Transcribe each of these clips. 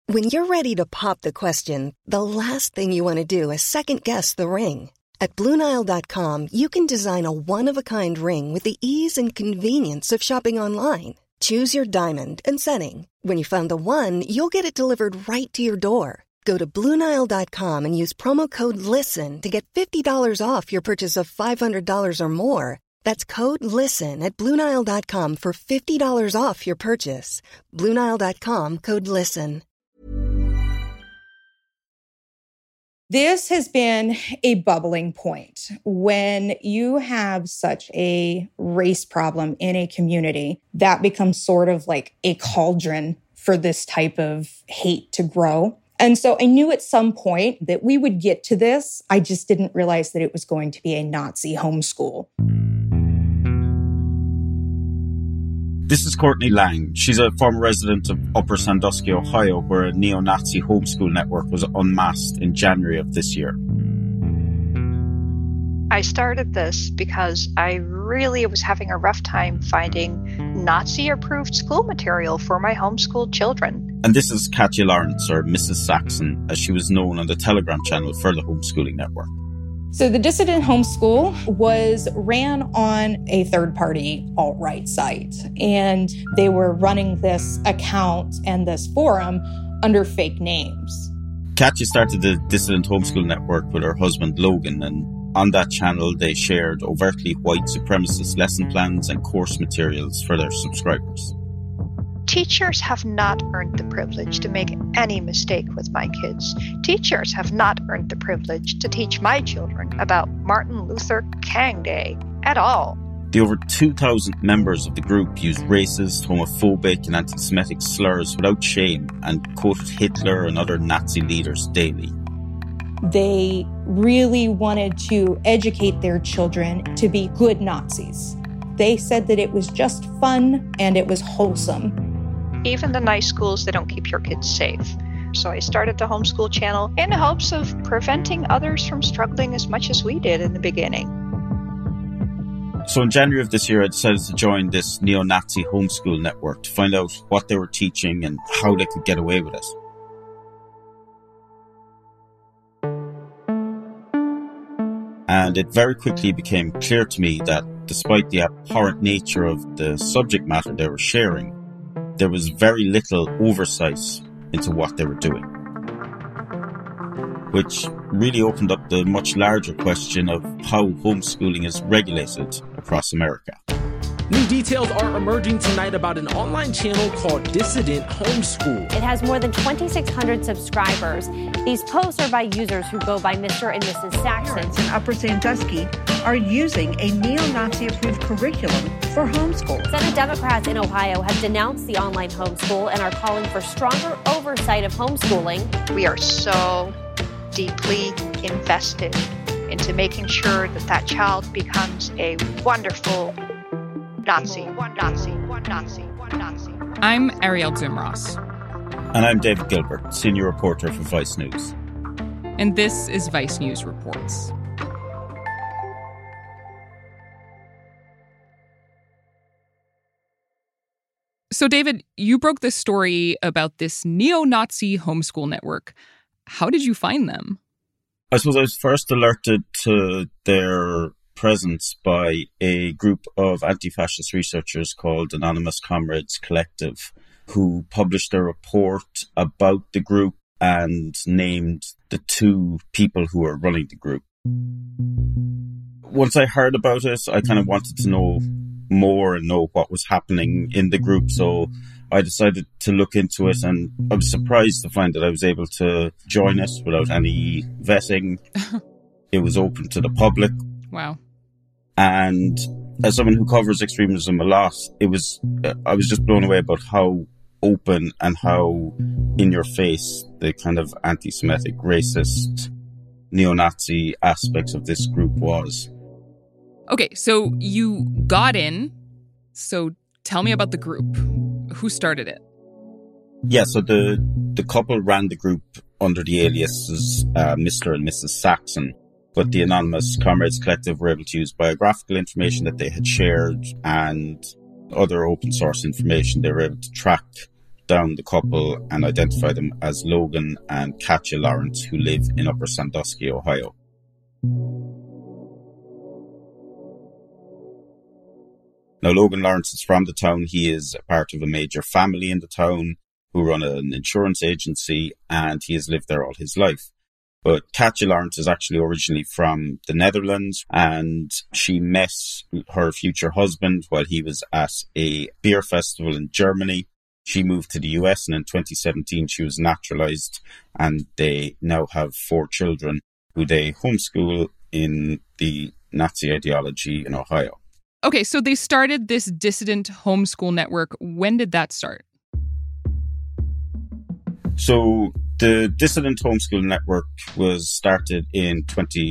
When you're ready to pop the question, the last thing you want to do is second-guess the ring. At BlueNile.com, you can design a one-of-a-kind ring with the ease and convenience of shopping online. Choose your diamond and setting. When you find the one, you'll get it delivered right to your door. Go to BlueNile.com and use promo code LISTEN to get $50 off your purchase of $500 or more. That's code LISTEN at BlueNile.com for $50 off your purchase. BlueNile.com, code LISTEN. This has been a bubbling point. When you have such a race problem in a community, that becomes sort of like a cauldron for this type of hate to grow. And so I knew at some point that we would get to this. I just didn't realize that it was going to be a Nazi homeschool. This is Courtney Lang. She's a former resident of Upper Sandusky, Ohio, where a neo-Nazi homeschool network was unmasked in January of this year. I started this because I really was having a rough time finding Nazi-approved school material for my homeschooled children. And this is Katya Lawrence, or Mrs. Saxon, as she was known on the Telegram channel for the homeschooling network. So the Dissident Homeschool was ran on a third-party alt-right site, and they were running this account and this forum under fake names. Katya started the Dissident Homeschool Network with her husband Logan, and on that channel they shared overtly white supremacist lesson plans and course materials for their subscribers. Teachers have not earned the privilege to make any mistake with my kids. Teachers have not earned the privilege to teach my children about Martin Luther King Day at all. The over 2,000 members of the group used racist, homophobic and anti-Semitic slurs without shame and quoted Hitler and other Nazi leaders daily. They really wanted to educate their children to be good Nazis. They said that it was just fun and it was wholesome. Even the nice schools, they don't keep your kids safe. So I started the homeschool channel in hopes of preventing others from struggling as much as we did in the beginning. So in January of this year, I decided to join this neo-Nazi homeschool network to find out what they were teaching and how they could get away with it. And it very quickly became clear to me that despite the abhorrent nature of the subject matter they were sharing, there was very little oversight into what they were doing, which really opened up the much larger question of how homeschooling is regulated across America. New details are emerging tonight about an online channel called Dissident Homeschool. It has more than 2,600 subscribers. These posts are by users who go by Mr. and Mrs. Saxon. Parents in Upper Sandusky are using a neo-Nazi-approved curriculum for homeschool. Senate Democrats in Ohio have denounced the online homeschool and are calling for stronger oversight of homeschooling. We are so deeply invested into making sure that that child becomes a wonderful Nazi. I'm Ariel Zimros. And I'm David Gilbert, senior reporter for Vice News. And this is Vice News Reports. So, David, you broke this story about this neo-Nazi homeschool network. How did you find them? I suppose I was first alerted to their presence by a group of anti-fascist researchers called Anonymous Comrades Collective, who published a report about the group and named the two people who are running the group. Once I heard about it, I kind of wanted to know more and know what was happening in the group, so I decided to look into it, and I was surprised to find that I was able to join it without any vetting. It was open to the public. Wow. And as someone who covers extremism a lot, I was just blown away about how open and how in your face the kind of anti-Semitic, racist, neo-Nazi aspects of this group was. Okay, so you got in. So tell me about the group. Who started it? Yeah, so the couple ran the group under the aliases Mr. and Mrs. Saxon. But the Anonymous Comrades Collective were able to use biographical information that they had shared and other open source information. They were able to track down the couple and identify them as Logan and Katya Lawrence, who live in Upper Sandusky, Ohio. Now, Logan Lawrence is from the town. He is a part of a major family in the town who run an insurance agency, and he has lived there all his life. But Katya Lawrence is actually originally from the Netherlands, and she met her future husband while he was at a beer festival in Germany. She moved to the US, and in 2017 she was naturalized, and they now have 4 children who they homeschool in the Nazi ideology in Ohio. Okay, so they started this dissident homeschool network. When did that start? So the Dissident Homeschool Network was started in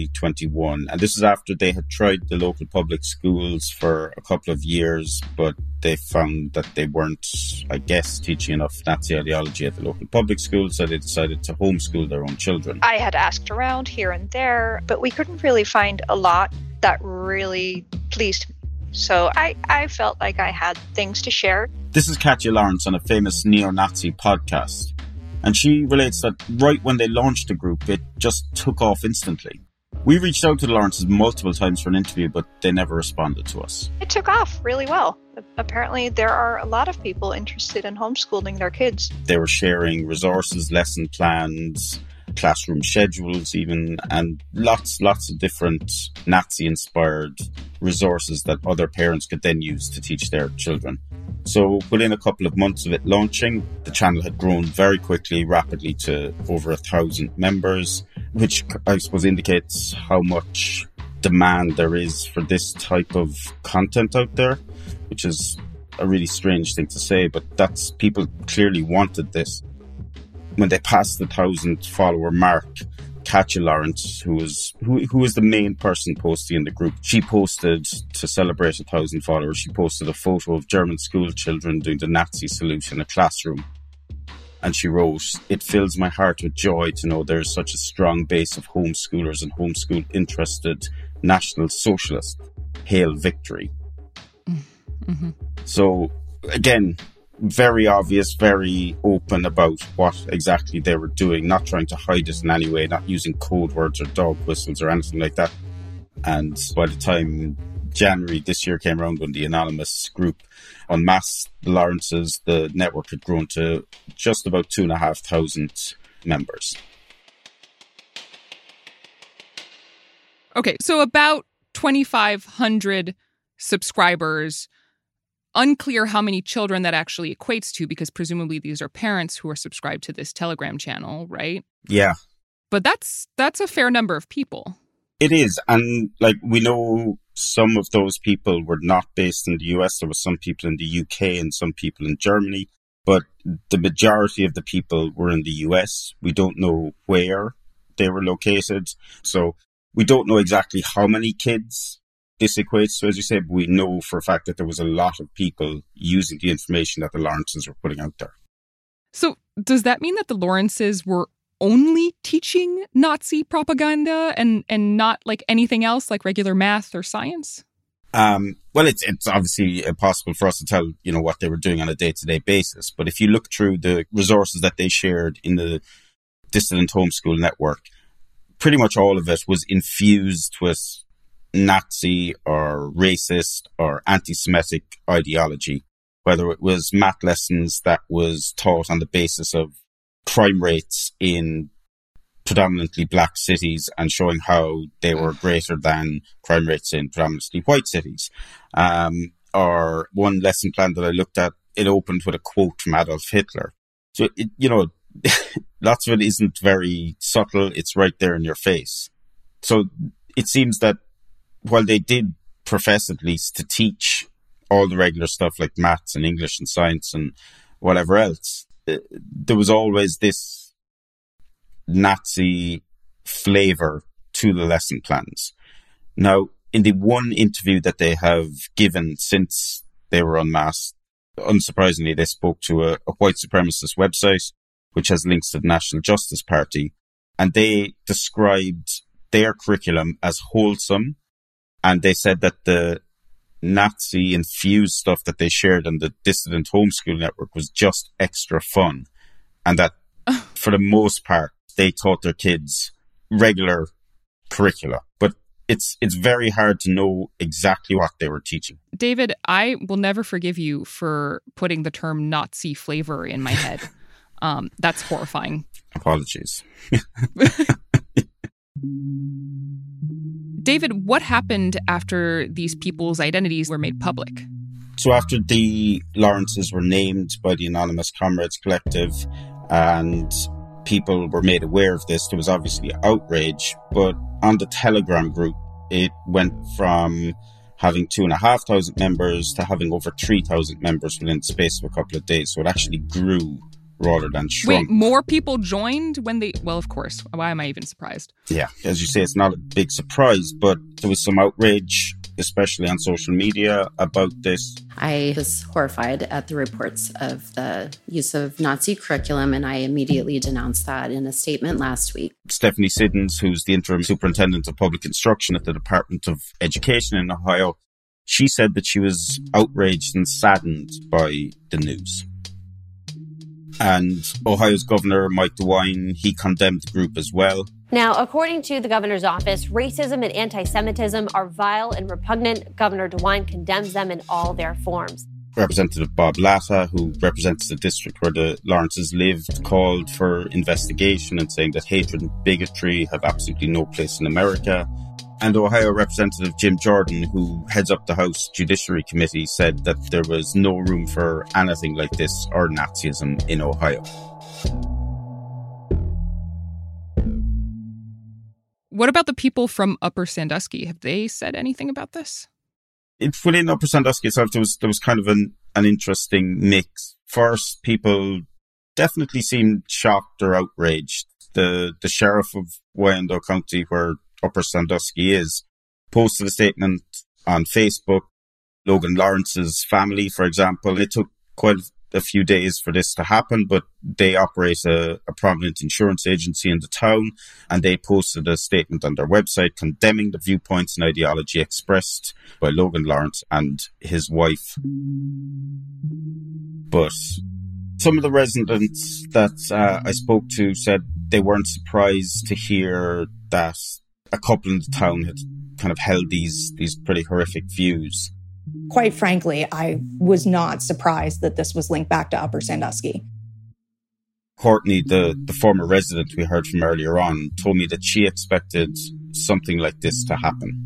2021, and this is after they had tried the local public schools for a couple of years, but they found that they weren't, I guess, teaching enough Nazi ideology at the local public schools, so they decided to homeschool their own children. I had asked around here and there, but we couldn't really find a lot that really pleased me. So I felt like I had things to share. This is Katya Lawrence on a famous neo-Nazi podcast. And she relates that right when they launched the group, it just took off instantly. We reached out to the Lawrences multiple times for an interview, but they never responded to us. It took off really well. Apparently, there are a lot of people interested in homeschooling their kids. They were sharing resources, lesson plans, classroom schedules even, and lots of different Nazi-inspired resources that other parents could then use to teach their children. So within a couple of months of it launching, the channel had grown very quickly, rapidly to over 1,000 members, which I suppose indicates how much demand there is for this type of content out there, which is a really strange thing to say, but that's people clearly wanted this. When they passed the 1,000 follower mark, Katya Lawrence, who was the main person posting in the group, she posted, to celebrate 1,000 followers, she posted a photo of German school children doing the Nazi salute in a classroom. And she wrote, "It fills my heart with joy to know there is such a strong base of homeschoolers and homeschool interested National Socialists. Hail victory." Mm-hmm. So, again, very obvious, very open about what exactly they were doing, not trying to hide it in any way, not using code words or dog whistles or anything like that. And by the time January this year came around, when the anonymous group unmasked the Lawrences, the network had grown to just about 2,500 members. Okay, so about 2,500 subscribers. Unclear how many children that actually equates to, because presumably these are parents who are subscribed to this Telegram channel, right? Yeah. But that's a fair number of people. It is. And we know some of those people were not based in the US. There were some people in the UK and some people in Germany. But the majority of the people were in the US. We don't know where they were located. So we don't know exactly how many kids this equates to, as you said. We know for a fact that there was a lot of people using the information that the Lawrences were putting out there. So does that mean that the Lawrences were only teaching Nazi propaganda and not like anything else, like regular math or science? Well, it's obviously impossible for us to tell, what they were doing on a day-to-day basis. But if you look through the resources that they shared in the Dissident Homeschool Network, pretty much all of it was infused with Nazi or racist or anti-Semitic ideology, whether it was math lessons that was taught on the basis of crime rates in predominantly black cities and showing how they were greater than crime rates in predominantly white cities. Or one lesson plan that I looked at, it opened with a quote from Adolf Hitler. So, lots of it isn't very subtle. It's right there in your face. So it seems that while they did profess at least to teach all the regular stuff like maths and English and science and whatever else, there was always this Nazi flavor to the lesson plans. Now, in the one interview that they have given since they were unmasked, unsurprisingly, they spoke to a white supremacist website, which has links to the National Justice Party, and they described their curriculum as wholesome. And they said that the Nazi-infused stuff that they shared on the Dissident Homeschool Network was just extra fun. And that, for the most part, they taught their kids regular curricula. But it's very hard to know exactly what they were teaching. David, I will never forgive you for putting the term Nazi flavor in my head. That's horrifying. Apologies. David, what happened after these people's identities were made public? So after the Lawrences were named by the Anonymous Comrades Collective and people were made aware of this, there was obviously outrage. But on the Telegram group, it went from having 2,500 members to having over 3,000 members within the space of a couple of days. So it actually grew rather than shrunk. Wait, more people joined when they... Well, of course. Why am I even surprised? Yeah, as you say, it's not a big surprise, but there was some outrage, especially on social media, about this. I was horrified at the reports of the use of Nazi curriculum, and I immediately denounced that in a statement last week. Stephanie Siddons, who's the interim superintendent of public instruction at the Department of Education in Ohio, she said that she was outraged and saddened by the news. And Ohio's Governor Mike DeWine, he condemned the group as well. Now, according to the governor's office, racism and anti-Semitism are vile and repugnant. Governor DeWine condemns them in all their forms. Representative Bob Latta, who represents the district where the Lawrences lived, called for investigation and saying that hatred and bigotry have absolutely no place in America. And Ohio Representative Jim Jordan, who heads up the House Judiciary Committee, said that there was no room for anything like this or Nazism in Ohio. What about the people from Upper Sandusky? Have they said anything about this? Within Upper Sandusky itself, there was kind of an interesting mix. First, people definitely seemed shocked or outraged. The sheriff of Wyandotte County, where Upper Sandusky is, posted a statement on Facebook. Logan Lawrence's family, for example, it took quite a few days for this to happen, but they operate a prominent insurance agency in the town, and they posted a statement on their website condemning the viewpoints and ideology expressed by Logan Lawrence and his wife. But some of the residents that I spoke to said they weren't surprised to hear that a couple in the town had kind of held these pretty horrific views. Quite frankly, I was not surprised that this was linked back to Upper Sandusky. Courtney, the former resident we heard from earlier on, told me that she expected something like this to happen.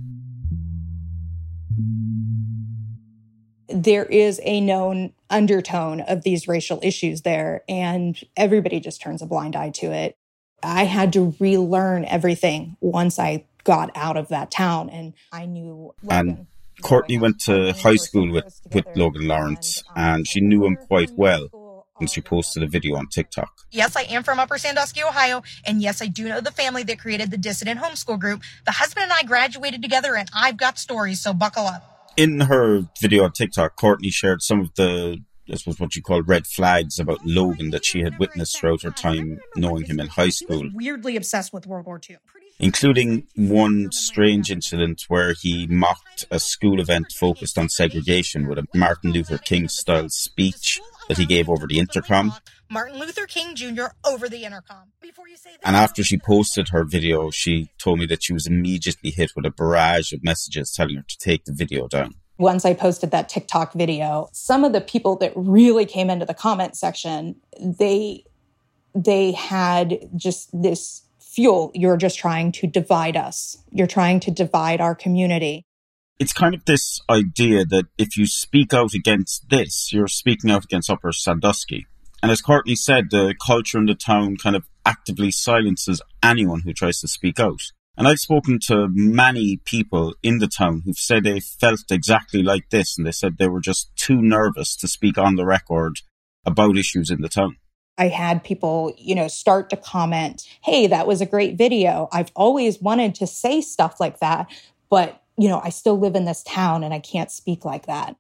There is a known undertone of these racial issues there, and everybody just turns a blind eye to it. I had to relearn everything once I got out of that town, and I knew Logan. And Courtney went to high school with Logan Lawrence, and she knew him quite well, and she posted a video on TikTok. Yes, I am from Upper Sandusky, Ohio, and yes, I do know the family that created the Dissident Homeschool Group. The husband and I graduated together, and I've got stories, so buckle up. In her video on TikTok, Courtney shared some of the, I suppose, what you call red flags about Logan that she had witnessed throughout her time knowing him in high school. Weirdly obsessed with World War II. Including one strange incident where he mocked a school event focused on segregation with a Martin Luther King-style speech that he gave over the intercom. Martin Luther King Jr. over the intercom. And after she posted her video, she told me that she was immediately hit with a barrage of messages telling her to take the video down. Once I posted that TikTok video, some of the people that really came into the comment section, they had just this fuel. You're just trying to divide us. You're trying to divide our community. It's kind of this idea that if you speak out against this, you're speaking out against Upper Sandusky. And as Courtney said, the culture in the town kind of actively silences anyone who tries to speak out. And I've spoken to many people in the town who've said they felt exactly like this, and they said they were just too nervous to speak on the record about issues in the town. I had people, start to comment, hey, that was a great video. I've always wanted to say stuff like that, but, I still live in this town and I can't speak like that.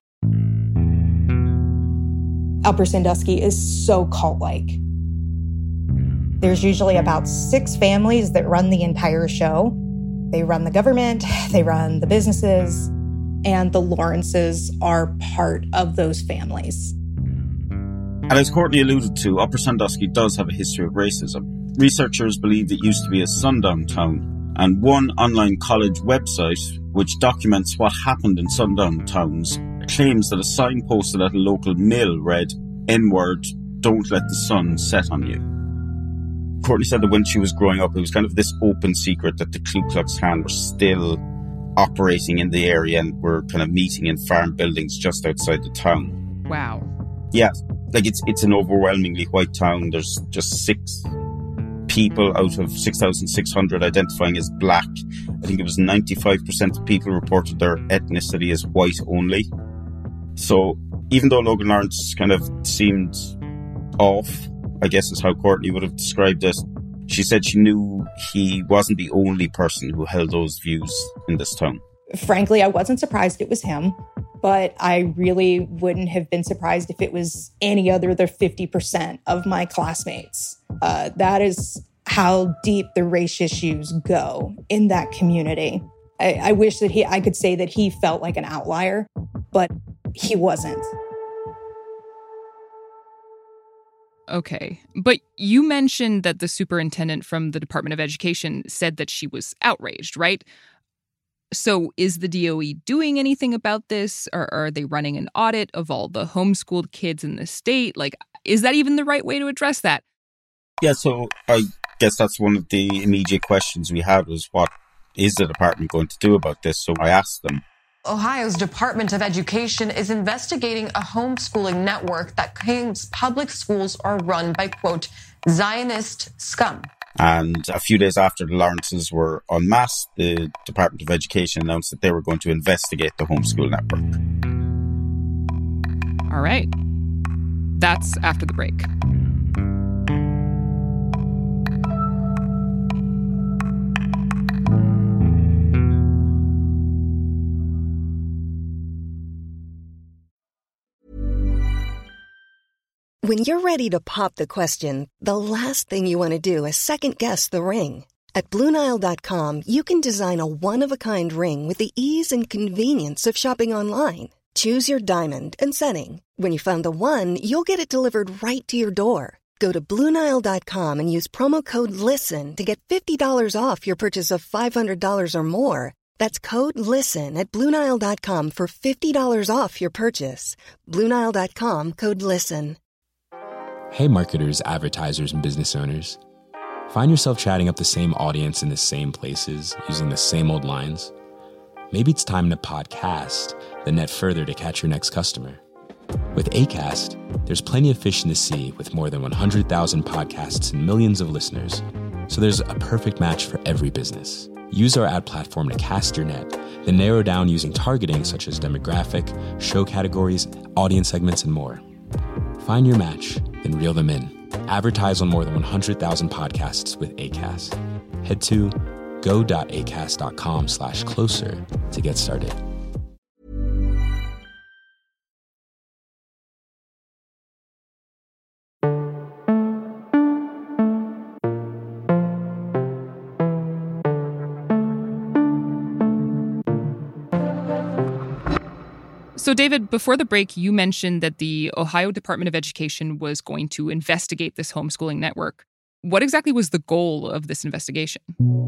Upper Sandusky is so cult-like. There's usually about 6 families that run the entire show. They run the government, they run the businesses. and the Lawrences are part of those families. And as Courtney alluded to, Upper Sandusky does have a history of racism. Researchers believe it used to be a sundown town, and one online college website, which documents what happened in sundown towns, claims that a sign posted at a local mill read, N-word, don't let the sun set on you. Courtney said that when she was growing up, it was kind of this open secret that the Ku Klux Klan were still operating in the area and were kind of meeting in farm buildings just outside the town. Wow. Yeah, like it's an overwhelmingly white town. There's just 6 people out of 6,600 identifying as black. I think it was 95% of people reported their ethnicity as white only. So even though Logan Lawrence kind of seemed off, I guess is how Courtney would have described it, she said she knew he wasn't the only person who held those views in this town. Frankly, I wasn't surprised it was him, but I really wouldn't have been surprised if it was any other than 50% of my classmates. That is how deep the race issues go in that community. I wish that I could say that he felt like an outlier, but he wasn't. Okay. But you mentioned that the superintendent from the Department of Education said that she was outraged, right? So is the DOE doing anything about this? Or are they running an audit of all the homeschooled kids in the state? Like, is that even the right way to address that? Yeah, so I guess that's one of the immediate questions we had was, what is the department going to do about this? So I asked them. Ohio's Department of Education is investigating a homeschooling network that claims public schools are run by, quote, Zionist scum. And a few days after the Lawrences were en masse, the Department of Education announced that they were going to investigate the homeschool network. All right. That's after the break. When you're ready to pop the question, the last thing you want to do is second-guess the ring. At BlueNile.com, you can design a one-of-a-kind ring with the ease and convenience of shopping online. Choose your diamond and setting. When you find the one, you'll get it delivered right to your door. Go to BlueNile.com and use promo code LISTEN to get $50 off your purchase of $500 or more. That's code LISTEN at BlueNile.com for $50 off your purchase. BlueNile.com, code LISTEN. Hey marketers, advertisers, and business owners. Find yourself chatting up the same audience in the same places, using the same old lines? Maybe it's time to podcast, then net further to catch your next customer. With Acast, there's plenty of fish in the sea with more than 100,000 podcasts and millions of listeners. So there's a perfect match for every business. Use our ad platform to cast your net, then narrow down using targeting such as demographic, show categories, audience segments, and more. Find your match, then reel them in. Advertise on more than 100,000 podcasts with Acast. Head to go.acast.com/closer to get started. So, David, before the break, you mentioned that the Ohio Department of Education was going to investigate this homeschooling network. What exactly was the goal of this investigation?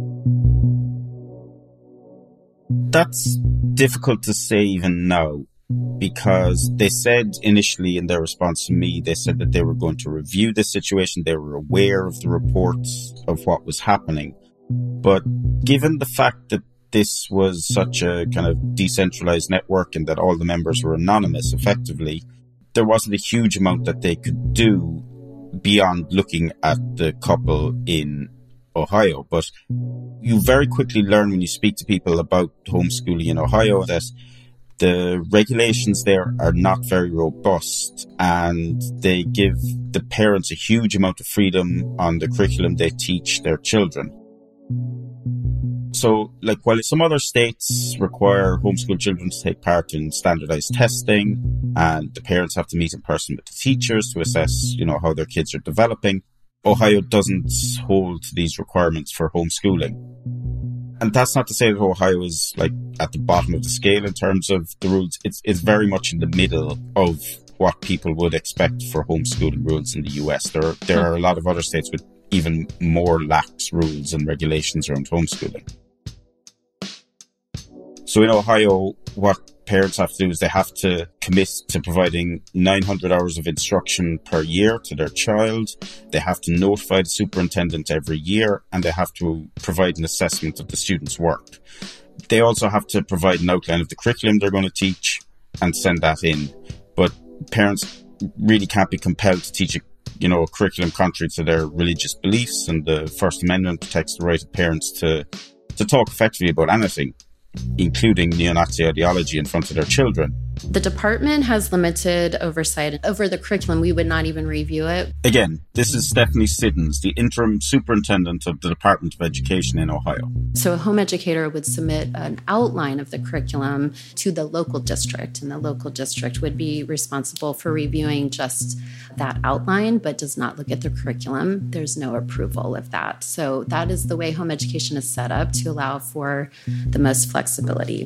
That's difficult to say even now, because they said initially in their response to me, they said that they were going to review the situation. They were aware of the reports of what was happening. But given the fact that this was such a kind of decentralized network and that all the members were anonymous, effectively, there wasn't a huge amount that they could do beyond looking at the couple in Ohio. But you very quickly learn when you speak to people about homeschooling in Ohio that the regulations there are not very robust, and they give the parents a huge amount of freedom on the curriculum they teach their children. So, while some other states require homeschool children to take part in standardized testing, and the parents have to meet in person with the teachers to assess, how their kids are developing, Ohio doesn't hold these requirements for homeschooling. And that's not to say that Ohio is like at the bottom of the scale in terms of the rules. It's very much in the middle of what people would expect for homeschooling rules in the US. There are a lot of other states with even more lax rules and regulations around homeschooling. So in Ohio, what parents have to do is they have to commit to providing 900 hours of instruction per year to their child. They have to notify the superintendent every year, and they have to provide an assessment of the student's work. They also have to provide an outline of the curriculum they're going to teach and send that in. But parents really can't be compelled to teach a curriculum contrary to their religious beliefs, and the First Amendment protects the right of parents to talk effectively about anything, including neo-Nazi ideology, in front of their children. The department has limited oversight over the curriculum. We would not even review it. Again, this is Stephanie Siddons, the interim superintendent of the Department of Education in Ohio. So a home educator would submit an outline of the curriculum to the local district, and the local district would be responsible for reviewing just that outline, but does not look at the curriculum. There's no approval of that. So that is the way home education is set up to allow for the most flexibility.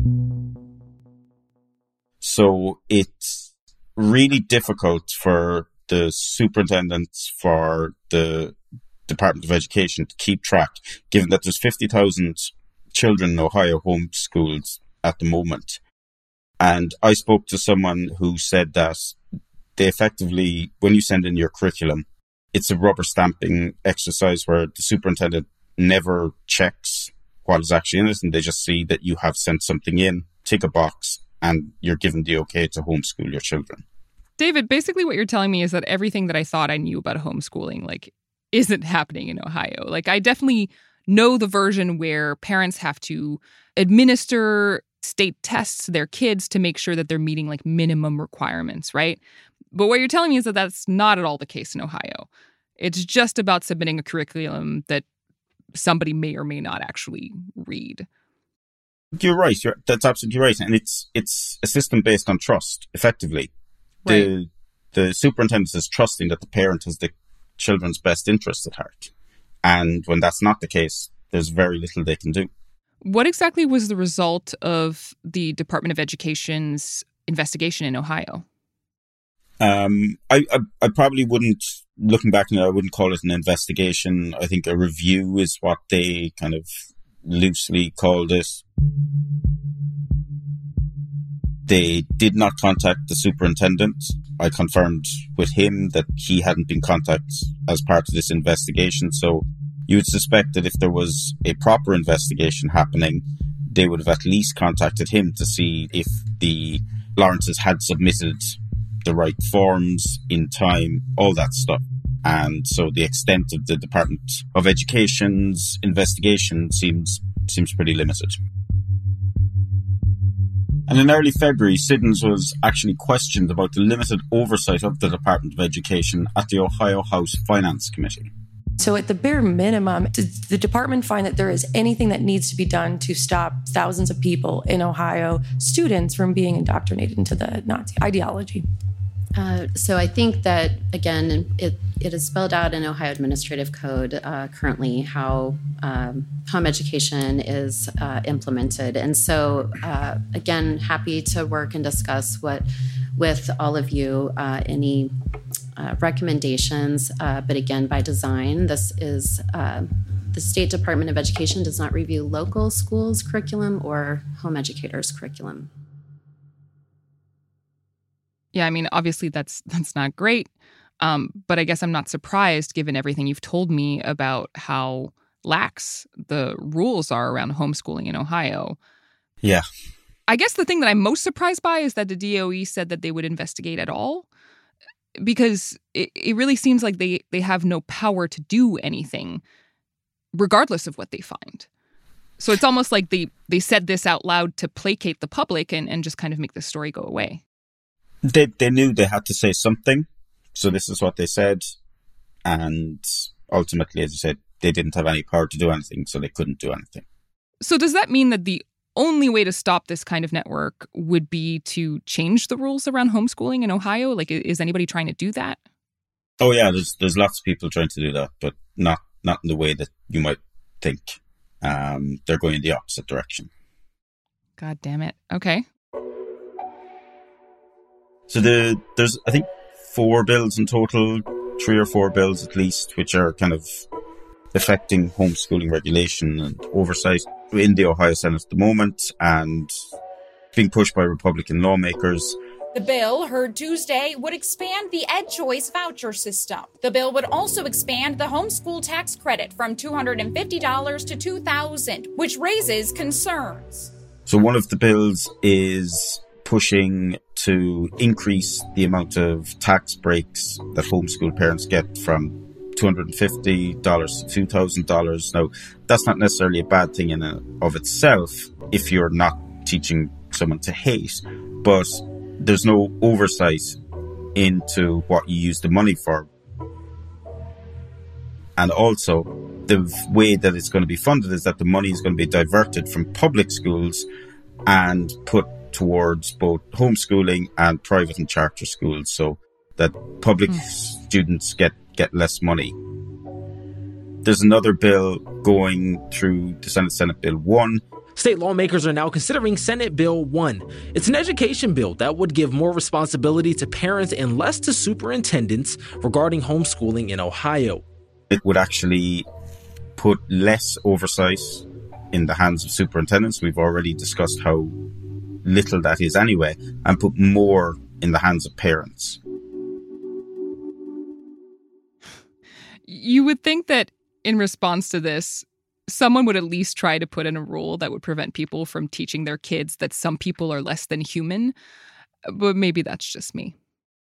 So it's really difficult for the superintendents for the Department of Education to keep track, given that there's 50,000 children in Ohio homeschooled at the moment. And I spoke to someone who said that they effectively, when you send in your curriculum, it's a rubber stamping exercise where the superintendent never checks what is actually in it, and they just see that you have sent something in, tick a box, and you're given the okay to homeschool your children. David, basically what you're telling me is that everything that I thought I knew about homeschooling, isn't happening in Ohio. I definitely know the version where parents have to administer state tests to their kids to make sure that they're meeting minimum requirements, right? But what you're telling me is that that's not at all the case in Ohio. It's just about submitting a curriculum that somebody may or may not actually read. You're right. That's absolutely right. And it's a system based on trust, effectively. Right. The superintendent is trusting that the parent has the children's best interest at heart. And when that's not the case, there's very little they can do. What exactly was the result of the Department of Education's investigation in Ohio? I probably wouldn't, looking back now, I wouldn't call it an investigation. I think a review is what they kind of loosely called it. They did not contact the superintendent. I confirmed with him that he hadn't been contacted as part of this investigation. So you would suspect that if there was a proper investigation happening, they would have at least contacted him to see if the Lawrences had submitted the right forms in time, all that stuff. And so the extent of the Department of Education's investigation seems pretty limited. And in early February, Siddons was actually questioned about the limited oversight of the Department of Education at the Ohio House Finance Committee. So at the bare minimum, does the department find that there is anything that needs to be done to stop thousands of people in Ohio, students, from being indoctrinated into the Nazi ideology? So I think that, again, it is spelled out in Ohio Administrative Code currently how home education is implemented. And so, again, happy to work and discuss with all of you any recommendations. But again, by design, this is the State Department of Education does not review local schools' curriculum or home educators' curriculum. Yeah, I mean, obviously that's not great, but I guess I'm not surprised given everything you've told me about how lax the rules are around homeschooling in Ohio. Yeah. I guess the thing that I'm most surprised by is that the DOE said that they would investigate at all, because it really seems like they have no power to do anything, regardless of what they find. So it's almost like they said this out loud to placate the public and just kind of make the story go away. They knew they had to say something, so this is what they said. And ultimately, as you said, they didn't have any power to do anything, so they couldn't do anything. So does that mean that the only way to stop this kind of network would be to change the rules around homeschooling in Ohio? Is anybody trying to do that? Oh yeah, there's lots of people trying to do that, but not in the way that you might think. they're going in the opposite direction. God damn it. Okay. So there's, I think, 4 bills in total, 3 or 4 bills at least, which are kind of affecting homeschooling regulation and oversight in the Ohio Senate at the moment and being pushed by Republican lawmakers. The bill, heard Tuesday, would expand the EdChoice voucher system. The bill would also expand the homeschool tax credit from $250 to $2,000, which raises concerns. So one of the bills is pushing to increase the amount of tax breaks that homeschool parents get from $250 to $2,000. Now, that's not necessarily a bad thing in and of itself if you're not teaching someone to hate, but there's no oversight into what you use the money for. And also, the way that it's going to be funded is that the money is going to be diverted from public schools and put towards both homeschooling and private and charter schools, so that public students get less money. There's another bill going through the Senate Bill 1. State lawmakers are now considering Senate Bill 1. It's an education bill that would give more responsibility to parents and less to superintendents regarding homeschooling in Ohio. It would actually put less oversight in the hands of superintendents. We've already discussed how little that is anyway, and put more in the hands of parents. You would think that in response to this, someone would at least try to put in a rule that would prevent people from teaching their kids that some people are less than human. But maybe that's just me.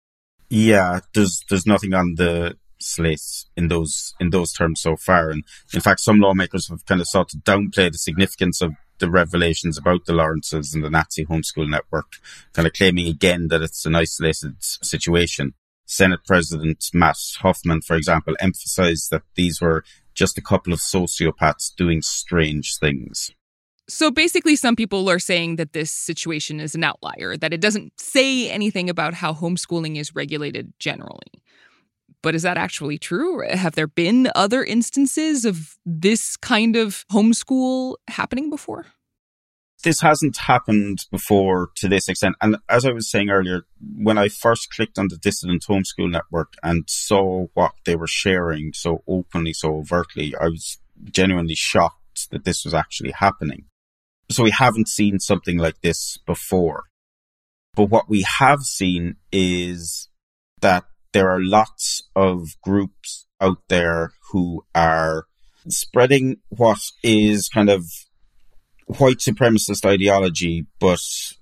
Yeah, there's nothing on the slate in those terms so far. And in fact, some lawmakers have kind of sought to downplay the significance of the revelations about the Lawrences and the Nazi homeschool network, kind of claiming again that it's an isolated situation. Senate President Matt Hoffman, for example, emphasized that these were just a couple of sociopaths doing strange things. So basically, some people are saying that this situation is an outlier, that it doesn't say anything about how homeschooling is regulated generally. But is that actually true? Have there been other instances of this kind of homeschool happening before? This hasn't happened before to this extent. And as I was saying earlier, when I first clicked on the Dissident Homeschool Network and saw what they were sharing so openly, so overtly, I was genuinely shocked that this was actually happening. So we haven't seen something like this before. But what we have seen is that there are lots of groups out there who are spreading what is kind of white supremacist ideology, but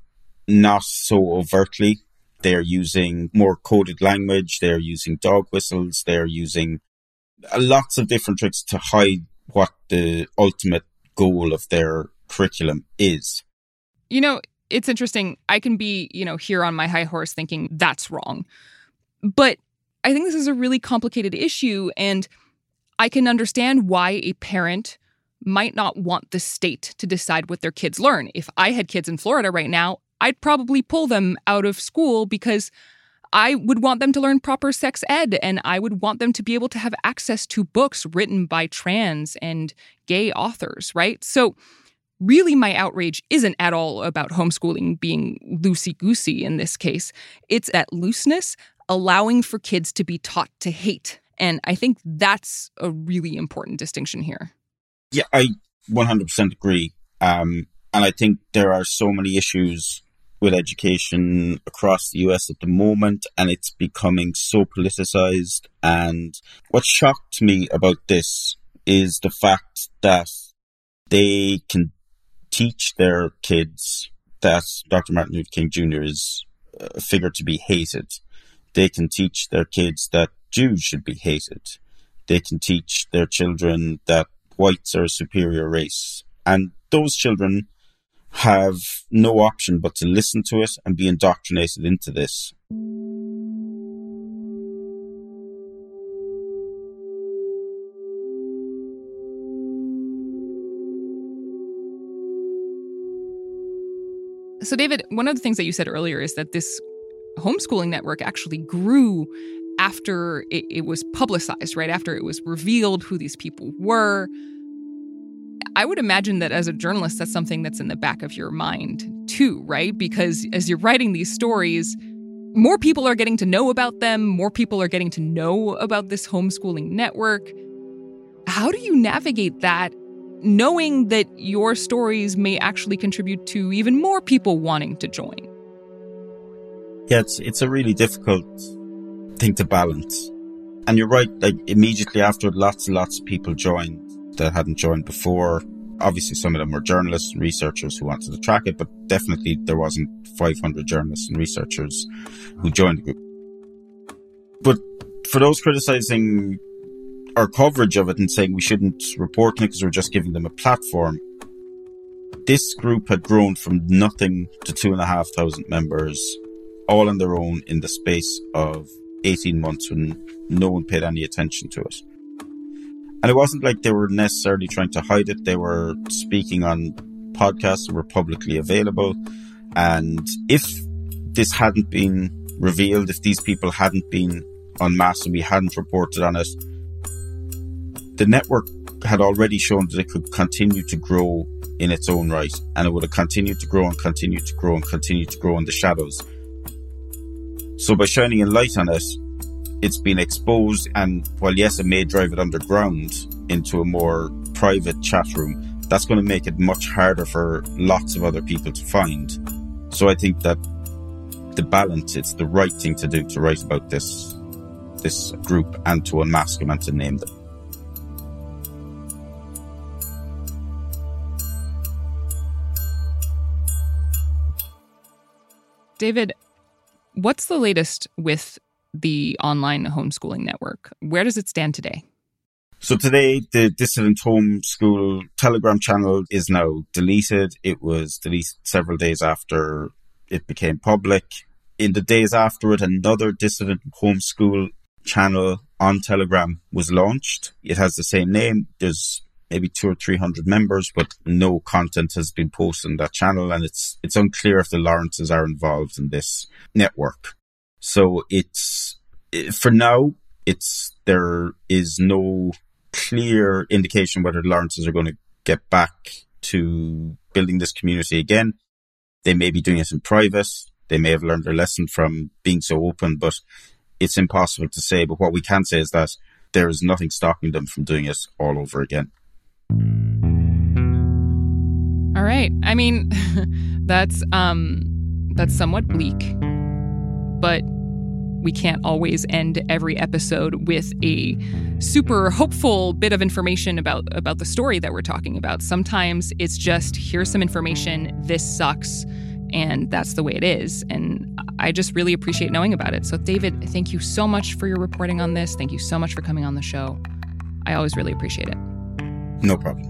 not so overtly. They're using more coded language. They're using dog whistles. They're using lots of different tricks to hide what the ultimate goal of their curriculum is. You know, it's interesting. I can be, here on my high horse thinking that's wrong. But I think this is a really complicated issue, and I can understand why a parent might not want the state to decide what their kids learn. If I had kids in Florida right now, I'd probably pull them out of school because I would want them to learn proper sex ed, and I would want them to be able to have access to books written by trans and gay authors, right? So really, my outrage isn't at all about homeschooling being loosey-goosey in this case. It's that looseness allowing for kids to be taught to hate. And I think that's a really important distinction here. Yeah, I 100% agree. And I think there are so many issues with education across the US at the moment, and it's becoming so politicized. And what shocked me about this is the fact that they can teach their kids that Dr. Martin Luther King Jr. is a figure to be hated. They can teach their kids that Jews should be hated. They can teach their children that whites are a superior race. And those children have no option but to listen to it and be indoctrinated into this. So, David, one of the things that you said earlier is that this homeschooling network actually grew after it was publicized, right? After it was revealed who these people were. I would imagine that as a journalist, that's something that's in the back of your mind too, right? Because as you're writing these stories, more people are getting to know about them. More people are getting to know about this homeschooling network. How do you navigate that, knowing that your stories may actually contribute to even more people wanting to join? Yeah, it's a really difficult thing to balance. And you're right, like immediately after, lots and lots of people joined that hadn't joined before. Obviously, some of them were journalists and researchers who wanted to track it, but definitely there wasn't 500 journalists and researchers who joined the group. But for those criticizing our coverage of it and saying we shouldn't report on it because we're just giving them a platform, this group had grown from nothing to 2,500 members, all on their own in the space of 18 months when no one paid any attention to it. And it wasn't like they were necessarily trying to hide it. They were speaking on podcasts that were publicly available. And if this hadn't been revealed, if these people hadn't been en masse and we hadn't reported on it, the network had already shown that it could continue to grow in its own right. And it would have continued to grow and continue to grow and continue to grow in the shadows. So by shining a light on it, it's been exposed, and while yes, it may drive it underground into a more private chat room, that's going to make it much harder for lots of other people to find. So I think that the balance, it's the right thing to do to write about this group and to unmask them and to name them. David, what's the latest with the online homeschooling network? Where does it stand today? So today, the Dissident Homeschool Telegram channel is now deleted. It was deleted several days after it became public. In the days after it, another Dissident Homeschool channel on Telegram was launched. It has the same name. There's maybe 200 or 300 members, but no content has been posted on that channel. And it's unclear if the Lawrences are involved in this network. So for now, there is no clear indication whether the Lawrences are going to get back to building this community again. They may be doing it in private. They may have learned their lesson from being so open, but it's impossible to say. But what we can say is that there is nothing stopping them from doing it all over again. All right. I mean, that's somewhat bleak. But we can't always end every episode with a super hopeful bit of information about the story that we're talking about. Sometimes it's just, here's some information, this sucks, and that's the way it is. And I just really appreciate knowing about it. So David, thank you so much for your reporting on this. Thank you so much for coming on the show. I always really appreciate it. No problem.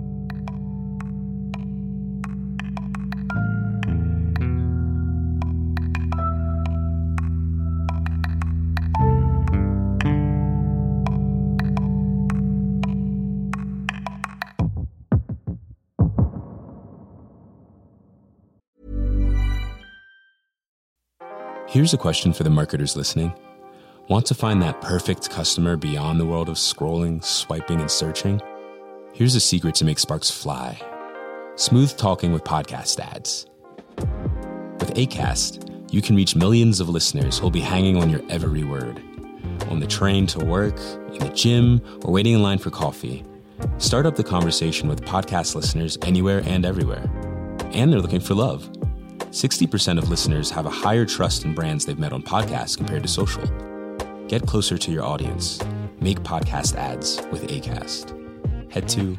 Here's a question for the marketers listening. Want to find that perfect customer beyond the world of scrolling, swiping, and searching? Here's a secret to make sparks fly. Smooth talking with podcast ads. With Acast, you can reach millions of listeners who'll be hanging on your every word. On the train to work, in the gym, or waiting in line for coffee. Start up the conversation with podcast listeners anywhere and everywhere. And they're looking for love. 60% of listeners have a higher trust in brands they've met on podcasts compared to social. Get closer to your audience. Make podcast ads with Acast. Head to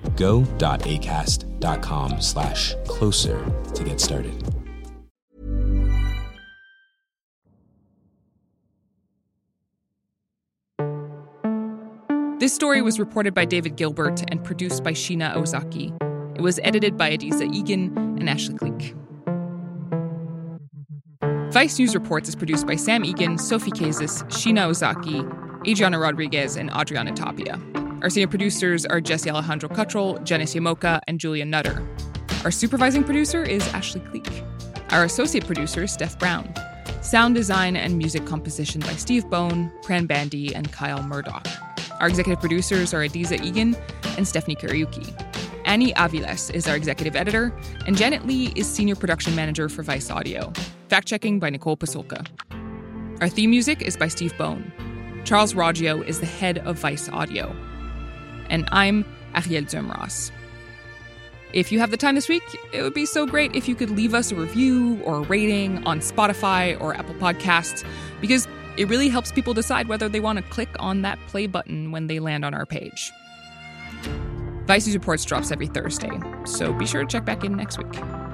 go.acast.com/closer to get started. This story was reported by David Gilbert and produced by Sheena Ozaki. It was edited by Adiza Egan and Ashley Kleek. Vice News Reports is produced by Sam Egan, Sophie Kazis, Sheena Ozaki, Adriana Rodriguez, and Adriana Tapia. Our senior producers are Jesse Alejandro Cuttrell, Janice Yamoka, and Julia Nutter. Our supervising producer is Ashley Kleek. Our associate producer is Steph Brown. Sound design and music composition by Steve Bone, Pran Bandy, and Kyle Murdoch. Our executive producers are Adiza Egan and Stephanie Kariuki. Annie Aviles is our executive editor, and Janet Lee is senior production manager for Vice Audio. Fact-checking by Nicole Pasulka. Our theme music is by Steve Bone. Charles Raggio is the head of Vice Audio. And I'm Ariel Zumras. If you have the time this week, it would be so great if you could leave us a review or a rating on Spotify or Apple Podcasts, because it really helps people decide whether they want to click on that play button when they land on our page. Vice News Reports drops every Thursday, so be sure to check back in next week.